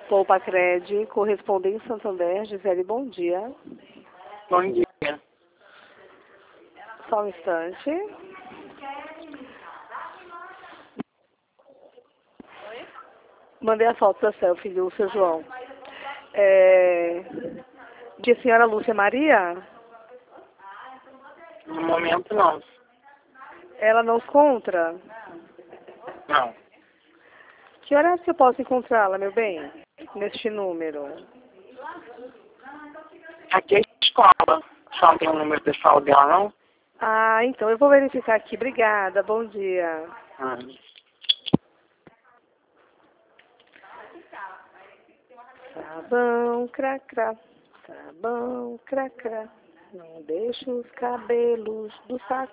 Poupa Cred, correspondente Santander, Gisele, bom dia. Bom dia. Só um instante. Mandei a foto da selfie do seu João. De a senhora Lúcia Maria? No momento, não. Ela não se encontra? Não. Que horas que eu posso encontrá-la, meu bem? Neste número? Aqui é a escola. Só não tem o número pessoal dela, não? Ah, então eu vou verificar aqui. Obrigada, bom dia. Sabão, cracra, sabão, cracra, não deixa os cabelos do saco